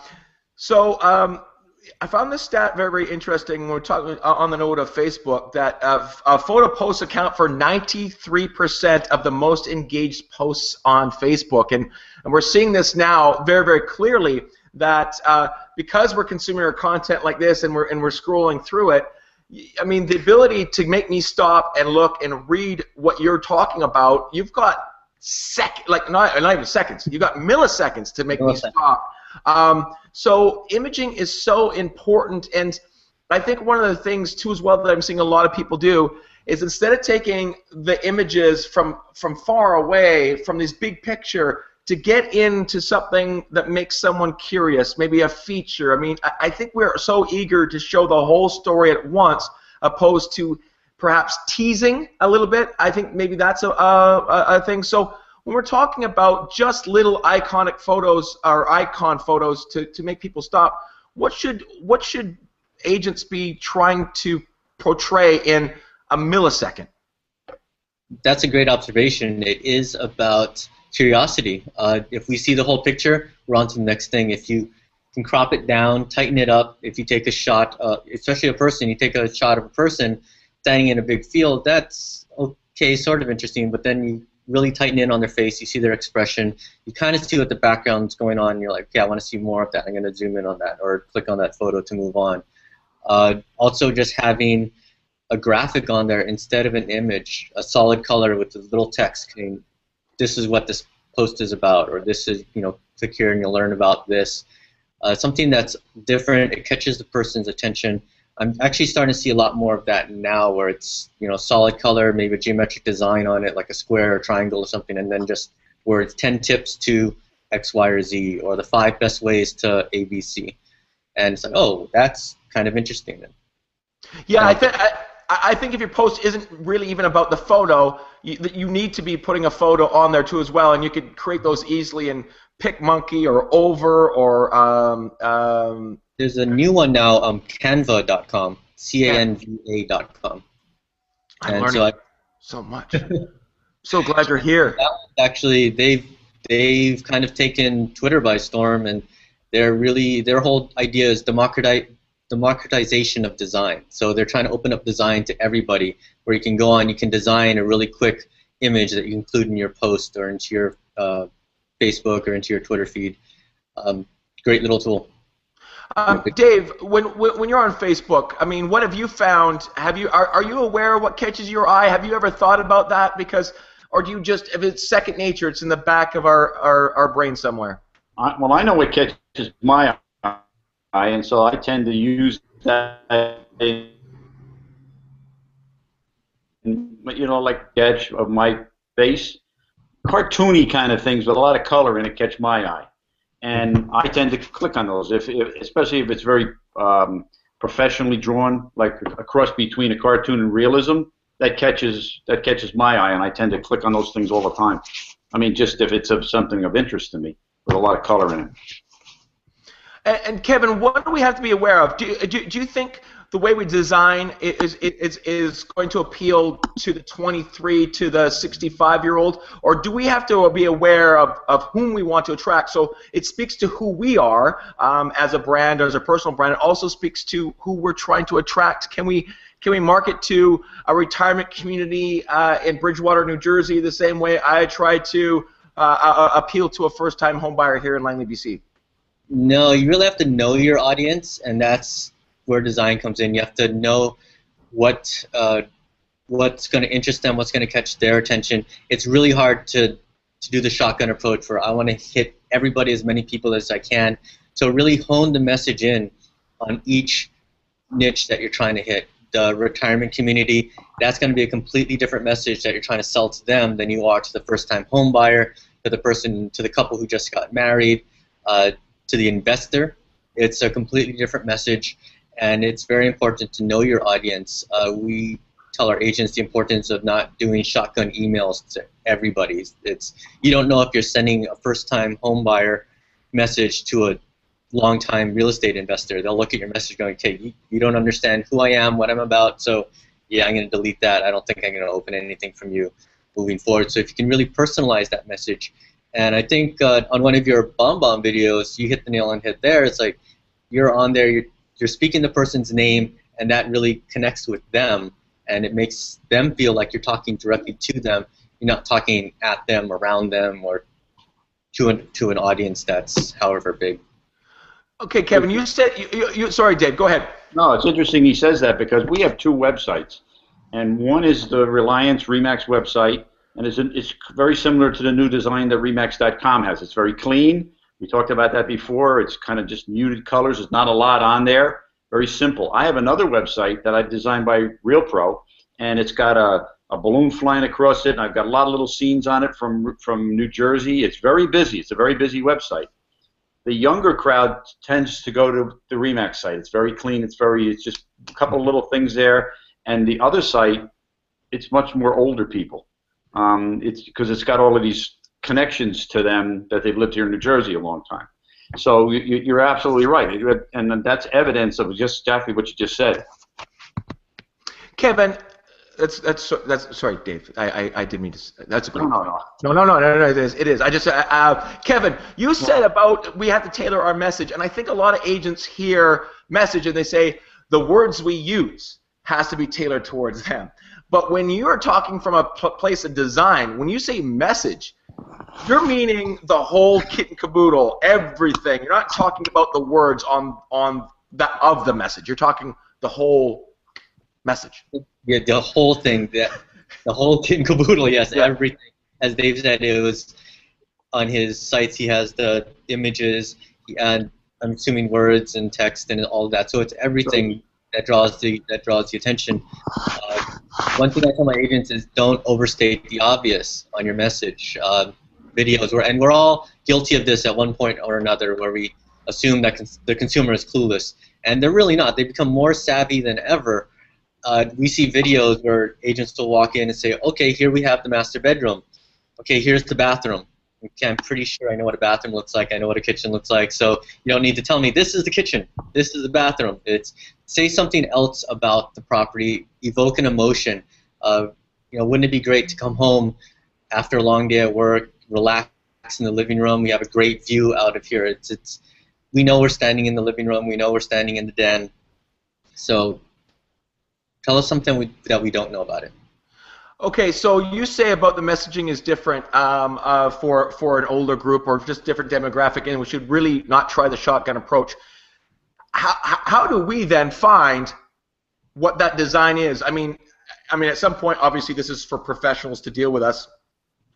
so um, I found this stat very, very interesting when we're talking on the note of Facebook, that uh, uh, photo posts account for ninety-three percent of the most engaged posts on Facebook. And, and we're seeing this now very, very clearly, that uh, because we're consuming our content like this and we're, and we're scrolling through it, I mean, the ability to make me stop and look and read what you're talking about, you've got sec like not, not even seconds, you've got milliseconds to make me stop. Um, so imaging is so important, and I think one of the things too as well that I'm seeing a lot of people do is, instead of taking the images from from far away, from this big picture, to get into something that makes someone curious, maybe a feature. I mean, I, I think we're so eager to show the whole story at once, opposed to perhaps teasing a little bit. I think maybe that's a, a, a thing. So when we're talking about just little iconic photos or icon photos to, to make people stop, what should what should agents be trying to portray in a millisecond? That's a great observation. It is about curiosity. Uh, if we see the whole picture, we're on to the next thing. If you can crop it down, tighten it up, if you take a shot, uh, especially a person, you take a shot of a person standing in a big field, that's okay, sort of interesting, but then you really tighten in on their face, you see their expression, you kind of see what the background's going on, and you're like, okay, I want to see more of that, I'm going to zoom in on that, or click on that photo to move on. Uh, also, just having a graphic on there instead of an image, a solid color with a little text saying, this is what this post is about, or this is, you know, click here and you'll learn about this. Uh, something that's different, it catches the person's attention. I'm actually starting to see a lot more of that now, where it's, you know, solid color, maybe a geometric design on it, like a square or triangle or something, and then just where it's ten tips to X, Y, or Z, or the five best ways to A B C. And it's like, oh, that's kind of interesting then. Yeah, um, I think I, I think if your post isn't really even about the photo, you, you need to be putting a photo on there too as well, and you could create those easily in PicMonkey or Over or um, um, there's a new one now, um, Canva dot com, C A N V A dot com. I'm learning so, I, so much. So glad you're here. Actually, they've they've kind of taken Twitter by storm, and they're really their whole idea is democratize, democratization of design. So they're trying to open up design to everybody, where you can go on, you can design a really quick image that you include in your post or into your uh, Facebook or into your Twitter feed. Um, great little tool. Um, Dave, when, when you're on Facebook, I mean, what have you found? Have you are, are you aware of what catches your eye? Have you ever thought about that? Because or do you just, if it's second nature, it's in the back of our, our, our brain somewhere? I, well, I know what catches my eye, and so I tend to use that, you know, like edge of my face. Cartoony kind of things with a lot of color in it catch my eye, and I tend to click on those, if, if especially if it's very um, professionally drawn, like a cross between a cartoon and realism. That catches that catches my eye, and I tend to click on those things all the time. I mean, just if it's of something of interest to me with a lot of color in it. And, and Kevin, what do we have to be aware of? Do, do, do you think the way we design is, is, is going to appeal to the twenty-three to the sixty-five-year-old, or do we have to be aware of, of whom we want to attract? So it speaks to who we are um, as a brand, or as a personal brand. It also speaks to who we're trying to attract. Can we Can we market to a retirement community uh, in Bridgewater, New Jersey, the same way I try to uh, uh, appeal to a first-time home buyer here in Langley, B C? No, you really have to know your audience, and that's where design comes in. You have to know what uh, what's going to interest them, what's going to catch their attention. It's really hard to to do the shotgun approach where I want to hit everybody, as many people as I can. So really hone the message in on each niche that you're trying to hit. The retirement community, that's going to be a completely different message that you're trying to sell to them than you are to the first-time home buyer, to the person, to the couple who just got married, uh, to the investor. It's a completely different message, and it's very important to know your audience. Uh, we tell our agents the importance of not doing shotgun emails to everybody. It's, you don't know if you're sending a first-time home buyer message to a long-time real estate investor. They'll look at your message going, okay, you, you don't understand who I am, what I'm about, so yeah, I'm going to delete that. I don't think I'm going to open anything from you moving forward. So if you can really personalize that message, and I think uh, on one of your Bomb Bomb videos, you hit the nail on the head there. It's like you're on there, you're, you're speaking the person's name, and that really connects with them, and it makes them feel like you're talking directly to them. You're not talking at them, around them, or to an, to an audience that's however big. Okay, Kevin, you said, you, you, you, sorry, Dave, go ahead. No, it's interesting he says that because we have two websites, and one is the Reliance Remax website, and it's, it's very similar to the new design that Remax dot com has. It's very clean. We talked about that before. It's kind of just muted colors. There's not a lot on there. Very simple. I have another website that I designed by RealPro, and it's got a, a balloon flying across it, and I've got a lot of little scenes on it from, from New Jersey. It's very busy. It's a very busy website. The younger crowd tends to go to the Remax site. It's very clean. It's very, it's just a couple of little things there. And the other site, it's much more older people. Um, it's because it's got all of these connections to them that they've lived here in New Jersey a long time. So you, you're absolutely right, and that's evidence of just exactly what you just said. Kevin, that's that's that's sorry, Dave. I I, I didn't mean to. That's a good. No, no, no. No, no, no, no, no. It is. It is. I just, uh, uh, Kevin, you said about we have to tailor our message, and I think a lot of agents hear message and they say the words we use has to be tailored towards them. But when you're talking from a pl place of design, when you say message, you're meaning the whole kit and caboodle, everything. You're not talking about the words on on that of the message. You're talking the whole message. Yeah, the whole thing, the, the whole kit and caboodle, yes, yeah. Everything. As Dave said, it was on his sites, he has the images, and I'm assuming words and text and all of that. So it's everything that draws the that draws the attention. Uh, one thing I tell my agents is don't overstate the obvious on your message. Uh, videos, where, and we're all guilty of this at one point or another, where we assume that cons the consumer is clueless, and they're really not. They become more savvy than ever. Uh, we see videos where agents will walk in and say, okay, here we have the master bedroom. Okay, here's the bathroom. Okay, I'm pretty sure I know what a bathroom looks like. I know what a kitchen looks like. So you don't need to tell me this is the kitchen, this is the bathroom. It's say something else about the property, evoke an emotion. Uh, you know, wouldn't it be great to come home after a long day at work, relax in the living room? We have a great view out of here. It's it's we know we're standing in the living room. We know we're standing in the den. So tell us something we, that we don't know about it. Okay, so you say about the messaging is different um, uh, for for an older group or just different demographic, and we should really not try the shotgun approach. How how do we then find what that design is? I mean, I mean, at some point, obviously, this is for professionals to deal with us.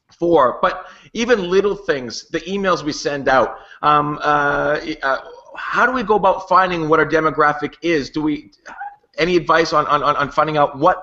for. But even little things, the emails we send out, um, uh, uh, how do we go about finding what our demographic is? Do we, any advice on, on, on finding out what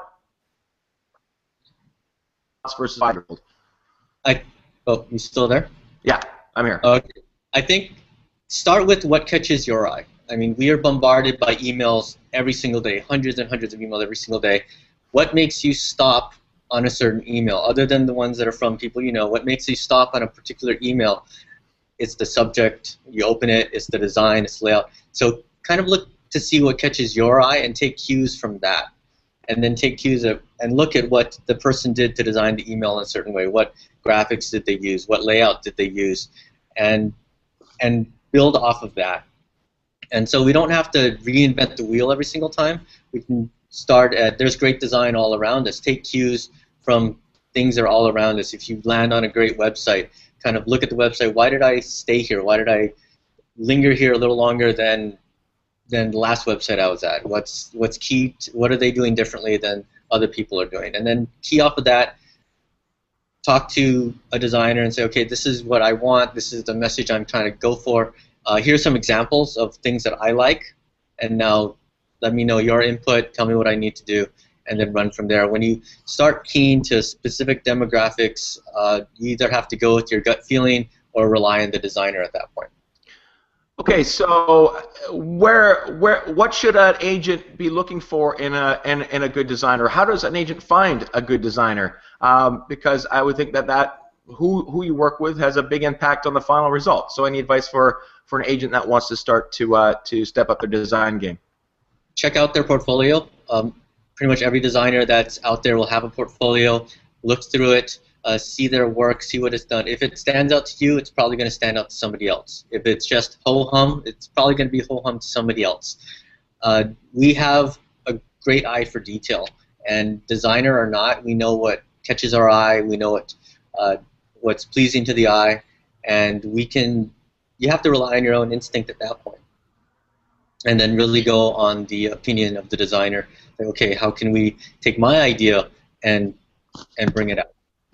versus five-year-old? I, oh, you still there? Yeah, I'm here. Okay. I think start with what catches your eye. I mean, we are bombarded by emails every single day, hundreds and hundreds of emails every single day. What makes you stop on a certain email, other than the ones that are from people you know? What makes you stop on a particular email? It's the subject, you open it, it's the design, it's layout. So kind of look to see what catches your eye and take cues from that. And then take cues of, and look at what the person did to design the email in a certain way. What graphics did they use? What layout did they use? And, and build off of that. And so we don't have to reinvent the wheel every single time. We can start at, there's great design all around us. Take cues from things that are all around us. If you land on a great website, kind of look at the website. Why did I stay here? Why did I linger here a little longer than than the last website I was at? What's what's key? To, what are they doing differently than other people are doing? And then key off of that, talk to a designer and say, okay, this is what I want. This is the message I'm trying to go for. Uh, here's some examples of things that I like, and now let me know your input. Tell me what I need to do, and then run from there. When you start keying to specific demographics, uh, you either have to go with your gut feeling or rely on the designer at that point. Okay, so where, where, what should an agent be looking for in a in, in a good designer? How does an agent find a good designer? Um, because I would think that that who who you work with has a big impact on the final result. So, any advice for for an agent that wants to start to uh, to step up their design game? Check out their portfolio. Um, pretty much every designer that's out there will have a portfolio. Look through it. Uh, see their work, see what it's done. If it stands out to you, it's probably going to stand out to somebody else. If it's just ho-hum, it's probably going to be ho-hum to somebody else. Uh, we have a great eye for detail, and designer or not, we know what catches our eye, we know what uh, what's pleasing to the eye, and we can, you have to rely on your own instinct at that point. And then really go on the opinion of the designer. Like, okay, how can we take my idea and and bring it out?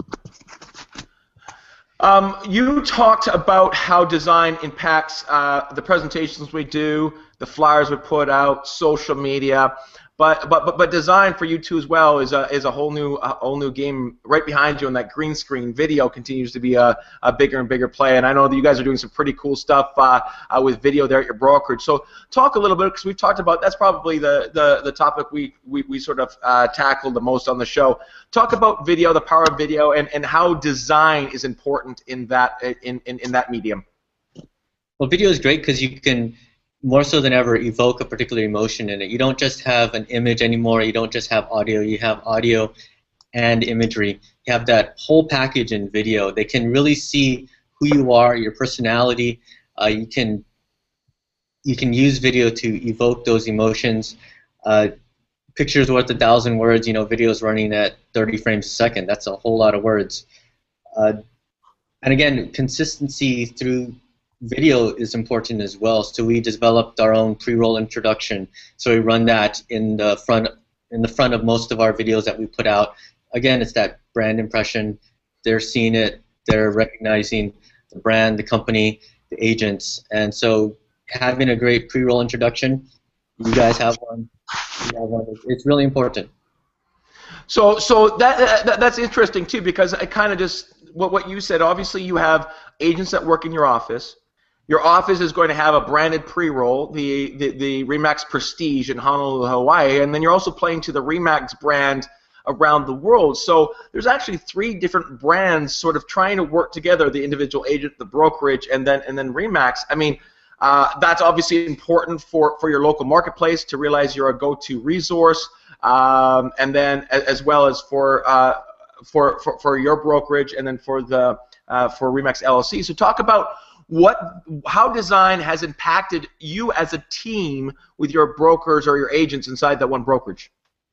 Um, you talked about how design impacts uh, the presentations we do, the flyers we put out, social media, but but but, but design for you too as well is a is a whole new a whole new game right behind you, and that green screen video continues to be a, a bigger and bigger play. And I know that you guys are doing some pretty cool stuff uh, uh, with video there at your brokerage. So talk a little bit, because we've talked about, that's probably the the, the topic we, we we sort of uh, tackled the most on the show. Talk about video, the power of video, and, and how design is important in that in, in, in that medium. Well, video is great because you can, more so than ever, evoke a particular emotion in it. You don't just have an image anymore. You don't just have audio. You have audio and imagery. You have that whole package in video. They can really see who you are, your personality. Uh, you can you can use video to evoke those emotions. Uh, pictures worth a thousand words. You know, videos running at thirty frames a second. That's a whole lot of words. Uh, and again, consistency through video is important as well. So we developed our own pre-roll introduction. So we run that in the front in the front of most of our videos that we put out. Again, it's that brand impression. They're seeing it. They're recognizing the brand, the company, the agents. And so having a great pre-roll introduction, you guys have one. You have one. It's really important. So so that, that that's interesting too, because I kind of just what what you said. Obviously, you have agents that work in your office. Your office is going to have a branded pre-roll, the, the, the RE/MAX Prestige in Honolulu, Hawaii, and then you're also playing to the RE/MAX brand around the world. So there's actually three different brands sort of trying to work together, the individual agent, the brokerage, and then and then RE/MAX. I mean, uh, that's obviously important for, for your local marketplace to realize you're a go-to resource, um, and then as well as for, uh, for, for, for your brokerage, and then for, the, uh, for RE/MAX L L C. So talk about what, how design has impacted you as a team with your brokers or your agents inside that one brokerage.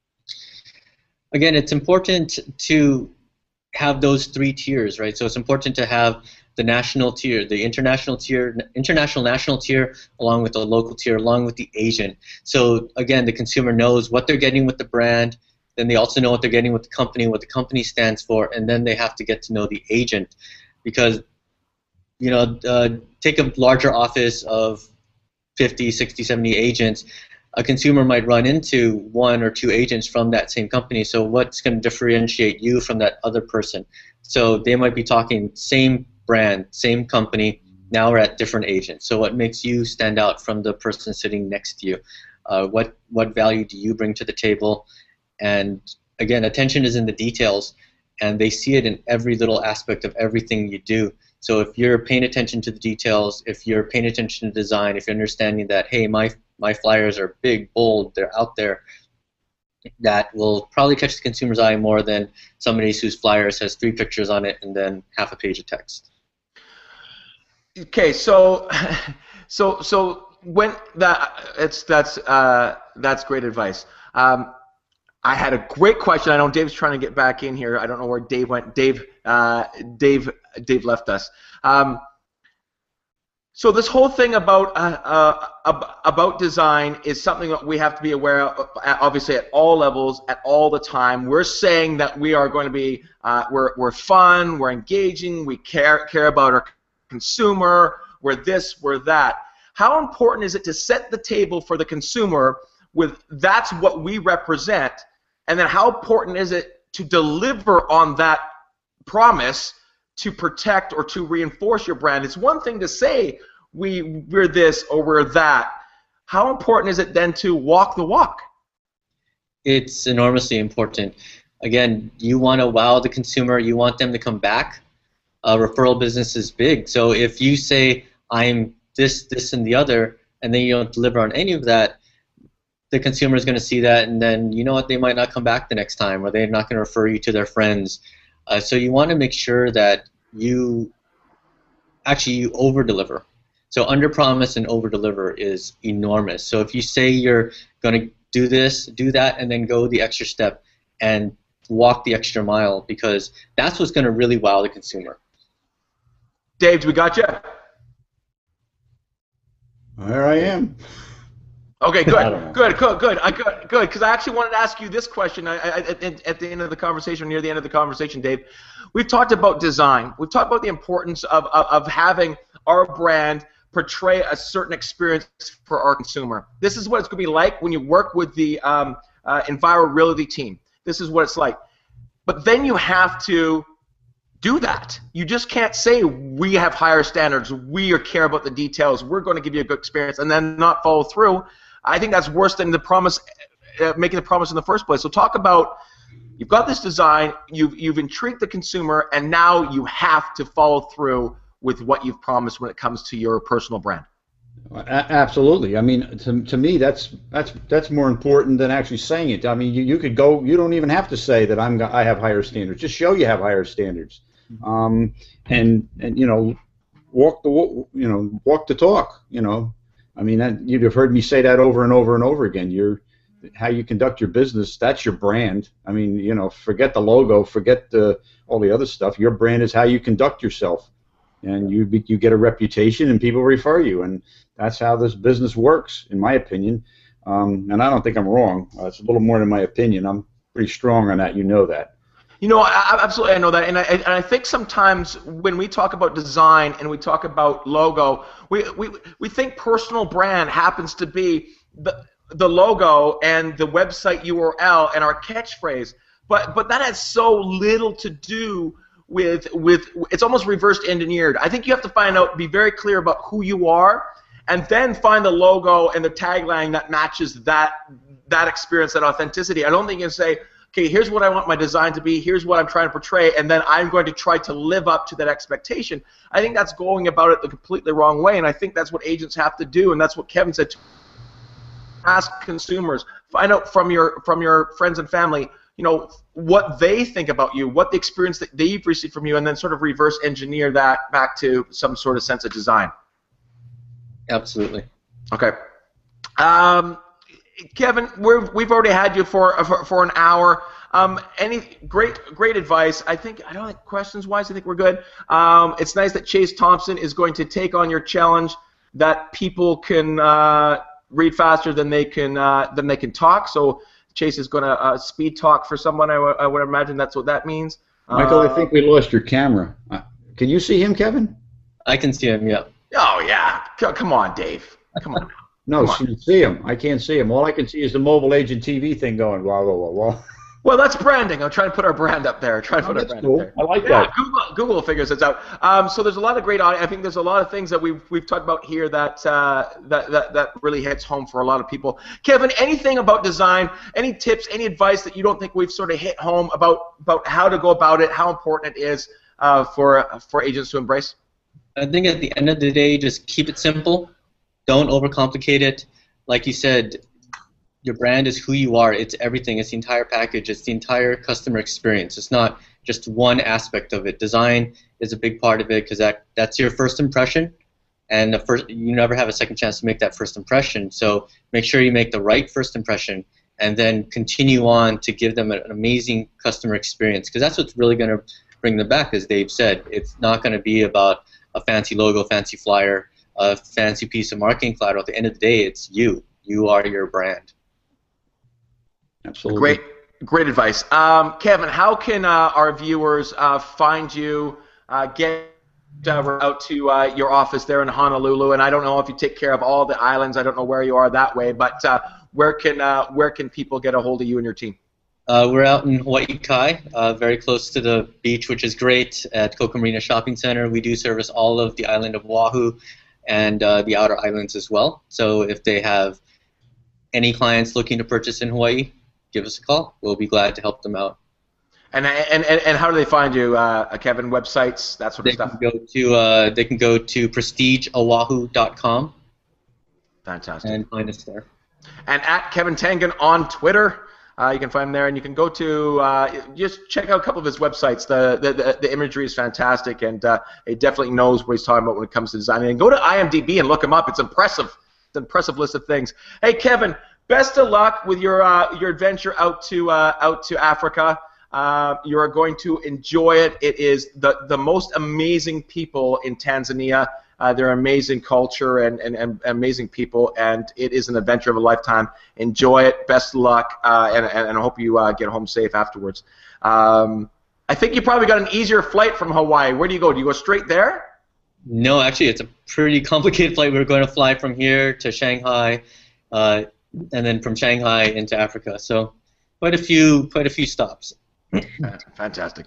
Again, it's important to have those three tiers, right? So it's important to have the national tier, the international tier, international national tier, along with the local tier, along with the agent. So again, the consumer knows what they're getting with the brand, then they also know what they're getting with the company, what the company stands for, and then they have to get to know the agent. Because, you know, uh, take a larger office of fifty, sixty, seventy agents, a consumer might run into one or two agents from that same company. So what's going to differentiate you from that other person? So they might be talking same brand, same company, now we're at different agents. So what makes you stand out from the person sitting next to you? Uh, what, what value do you bring to the table? And again, attention is in the details, and they see it in every little aspect of everything you do. So if you're paying attention to the details, if you're paying attention to design, if you're understanding that, hey, my my flyers are big, bold, they're out there, that will probably catch the consumer's eye more than somebody whose flyers has three pictures on it and then half a page of text. Okay, so so so when that it's that's uh, that's great advice. Um, I had a great question. I know Dave's trying to get back in here. I don't know where Dave went. Dave, uh, Dave, Dave left us. Um, so this whole thing about uh, uh, about design is something that we have to be aware of, obviously at all levels, at all the time. We're saying that we are going to be uh, we're we're fun, we're engaging, we care care about our consumer, we're this, we're that. How important is it to set the table for the consumer with that's what we represent, and then how important is it to deliver on that promise to protect or to reinforce your brand? It's one thing to say we, we're this or we're that. How important is it then to walk the walk? It's enormously important. Again, you want to wow the consumer. You want them to come back. Uh, referral business is big. So if you say, I'm this, this, and the other, and then you don't deliver on any of that, the consumer is going to see that, and then you know what, they might not come back the next time, or they're not going to refer you to their friends. Uh, so you want to make sure that you actually you over-deliver. So under-promise and over-deliver is enormous. So if you say you're going to do this, do that, and then go the extra step and walk the extra mile, because that's what's going to really wow the consumer. Dave, we got you? There I am. Okay, good, good, good, good, I, good, good. Because I actually wanted to ask you this question I, I, at, at the end of the conversation, near the end of the conversation, Dave. We've talked about design. We've talked about the importance of, of, of having our brand portray a certain experience for our consumer. This is what it's going to be like when you work with the um, uh, Enviro Realty team. This is what it's like. But then you have to do that. You just can't say we have higher standards, we care about the details, we're going to give you a good experience, and then not follow through. I think that's worse than the promise, uh, making the promise in the first place. So talk about, you've got this design, you've, you've intrigued the consumer, and now you have to follow through with what you've promised when it comes to your personal brand. Absolutely. I mean, to, to me, that's that's that's more important than actually saying it. I mean, you, you could go. You don't even have to say that I'm I have higher standards. Just show you have higher standards, um, and and you know, walk the you know walk the talk. You know, I mean, that, you'd have heard me say that over and over and over again. You're how you conduct your business. That's your brand. I mean, you know, forget the logo, forget the all the other stuff. Your brand is how you conduct yourself. And you you get a reputation, and people refer you, and that's how this business works, in my opinion. Um, and I don't think I'm wrong. Uh, it's a little more than my opinion. I'm pretty strong on that. You know that. You know, I, absolutely, I know that, and I and I think sometimes when we talk about design and we talk about logo, we we we think personal brand happens to be the the logo and the website U R L and our catchphrase, but but that has so little to do with with it's almost reverse engineered. I think you have to find out, be very clear about who you are, and then find the logo and the tagline that matches that that experience, that authenticity. I don't think you can say, okay, here's what I want my design to be, here's what I'm trying to portray, and then I'm going to try to live up to that expectation. I think that's going about it the completely wrong way, and I think that's what agents have to do, and that's what Kevin said. Ask consumers, find out from your from your friends and family, you know, what they think about you, what the experience that they've received from you, and then sort of reverse engineer that back to some sort of sense of design. Absolutely. Okay. Um, Kevin, we're, we've already had you for, for, for an hour. Um, any great great advice. I think, I don't think questions-wise, I think we're good. Um, it's nice that Chase Thompson is going to take on your challenge that people can uh, read faster than they can uh, than they can talk. So Chase is going to uh, speed talk for someone. I, w- I would imagine that's what that means. Michael, uh, I think we lost your camera. Uh, can you see him, Kevin? I can see him, yeah. Oh, yeah. C- come on, Dave. Come on. No, Come you see him. I can't see him. All I can see is the Mobile Agent T V thing going. Wah, wah, wah, wah. Well, that's branding. I'm trying to put our brand up there. Try to Oh, put our that's brand cool. up there. I like Yeah, that. Google, Google figures it out. Um, so there's a lot of great audio. I think there's a lot of things that we've we've talked about here that uh, that, that that really hits home for a lot of people. Kevin, anything about design? Any tips? Any advice that you don't think we've sort of hit home about about how to go about it? How important it is uh, for for agents to embrace? I think at the end of the day, just keep it simple. Don't overcomplicate it. Like you said, your brand is who you are. It's everything. It's the entire package. It's the entire customer experience. It's not just one aspect of it. Design is a big part of it because that, that's your first impression, and the first, you never have a second chance to make that first impression. So make sure you make the right first impression and then continue on to give them an amazing customer experience, because that's what's really going to bring them back, as Dave said. It's not going to be about a fancy logo, fancy flyer, a fancy piece of marketing collateral. At the end of the day, it's you. You are your brand. Absolutely. Great, great advice. Um, Kevin, how can uh, our viewers uh, find you, uh, get uh, out to uh, your office there in Honolulu? And I don't know if you take care of all the islands. I don't know where you are that way, but uh, where can uh, where can people get a hold of you and your team? Uh, we're out in Hawaii Kai, uh, very close to the beach, which is great, at Coca Marina Shopping Center. We do service all of the island of Oahu and uh, the outer islands as well. So if they have any clients looking to purchase in Hawaii, give us a call. We'll be glad to help them out. And and, and, and how do they find you, uh, Kevin? Websites, that sort They of stuff? can go to uh, they can go to prestige oahu dot com Fantastic. and find us there. And at Kevin Tangen on Twitter. Uh, you can find him there, and you can go to uh, just check out a couple of his websites. The the, the, the imagery is fantastic, and uh, it definitely knows what he's talking about when it comes to designing. And go to I M D B and look him up. It's impressive. It's an impressive list of things. Hey, Kevin, best of luck with your uh, your adventure out to uh, out to Africa. Uh, you are going to enjoy it. It is the the most amazing people in Tanzania. Uh, they're amazing culture and, and, and amazing people, and it is an adventure of a lifetime. Enjoy it. Best of luck, uh, and, and, and I hope you uh, get home safe afterwards. Um, I think you probably got an easier flight from Hawaii. Where do you go? Do you go straight there? No, actually, it's a pretty complicated flight. We're going to fly from here to Shanghai, uh, and then from Shanghai into Africa. So quite a few, quite a few stops. Fantastic.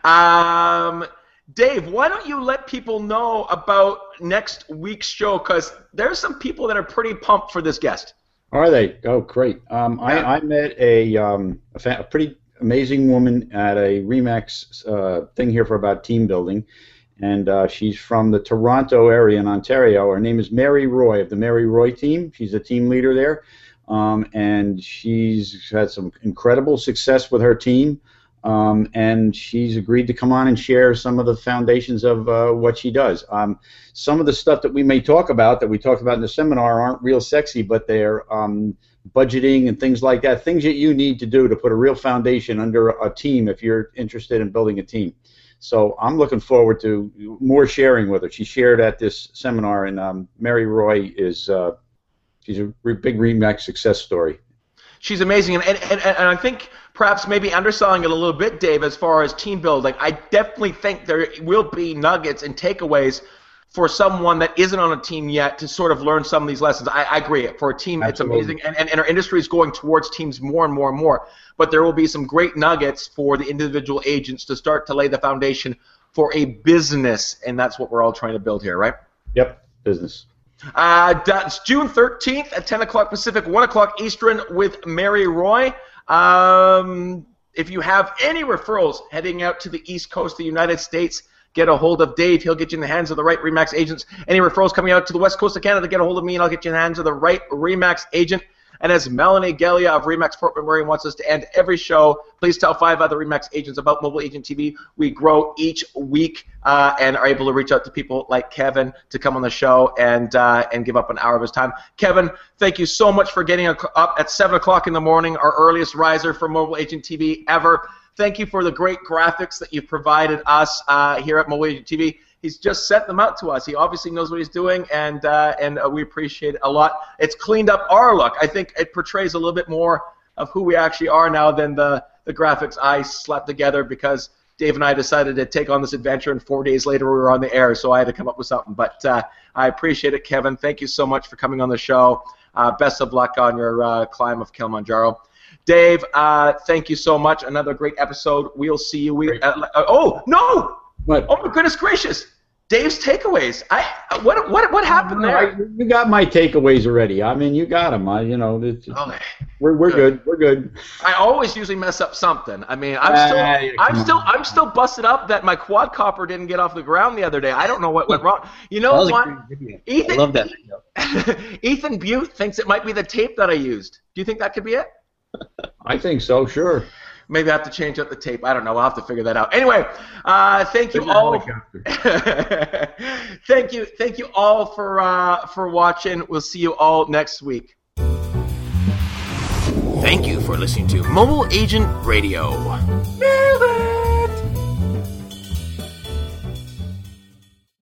Um, Dave, why don't you let people know about next week's show? Because there's some people that are pretty pumped for this guest. Are they? Oh, great. Um, Yeah. I, I met a, um, a, fa- a pretty amazing woman at a RE/MAX uh, thing here for about team building, and uh, she's from the Toronto area in Ontario. Her name is Mary Roy of the Mary Roy team. She's a team leader there, um, and she's had some incredible success with her team. Um, and she's agreed to come on and share some of the foundations of uh, what she does. Um, some of the stuff that we may talk about, that we talked about in the seminar, aren't real sexy, but they're um, budgeting and things like that, things that you need to do to put a real foundation under a team if you're interested in building a team. So I'm looking forward to more sharing with her. She shared at this seminar, and um, Mary Roy is uh, she's a re- big RE/MAX success story. She's amazing, and, and, and, and I think perhaps maybe underselling it a little bit, Dave, as far as team building. I definitely think there will be nuggets and takeaways for someone that isn't on a team yet to sort of learn some of these lessons. I, I agree. For a team, Absolutely. It's amazing, and, and, and our industry is going towards teams more and more and more. But there will be some great nuggets for the individual agents to start to lay the foundation for a business, and that's what we're all trying to build here, right? Yep, business. Uh, that's June thirteenth at ten o'clock Pacific, one o'clock Eastern with Mary Roy. Um, if you have any referrals heading out to the East Coast of the United States, get a hold of Dave. He'll get you in the hands of the right RE/MAX agents. Any referrals coming out to the West Coast of Canada, get a hold of me, and I'll get you in the hands of the right RE/MAX agent. And as Melanie Gallia of RE/MAX Fort McMurray wants us to end every show, please tell five other RE/MAX agents about Mobile Agent T V. We grow each week uh, and are able to reach out to people like Kevin to come on the show and uh, and give up an hour of his time. Kevin, thank you so much for getting up at seven o'clock in the morning, our earliest riser for Mobile Agent T V ever. Thank you for the great graphics that you've provided us uh, here at Mobile Agent T V. He's just sent them out to us. He obviously knows what he's doing, and uh, and uh, we appreciate it a lot. It's cleaned up our look. I think it portrays a little bit more of who we actually are now than the, the graphics I slapped together because Dave and I decided to take on this adventure, and four days later we were on the air, so I had to come up with something. But uh, I appreciate it, Kevin. Thank you so much for coming on the show. Uh, best of luck on your uh, climb of Kilimanjaro. Dave, uh, thank you so much. Another great episode. We'll see you. We, uh, oh, no! What? Oh, my goodness gracious. Dave's takeaways. I what what what happened there? I, you got my takeaways already. I mean, you got them. I, you know, it's, okay. we're we're good. good. We're good. I always usually mess up something. I mean, I'm still Ah, yeah, I'm come still on. I'm still busted up that my quadcopter didn't get off the ground the other day. I don't know what went wrong. You That know was a what? great video. Ethan, I love that video. Ethan Butte thinks it might be the tape that I used. Do you think that could be it? I think so. Sure. Maybe I have to change up the tape. I don't know. I'll have to figure that out. Anyway, uh, thank you There's a all. helicopter. thank you, thank you all for uh, for watching. We'll see you all next week. Thank you for listening to Mobile Agent Radio. Nailed it!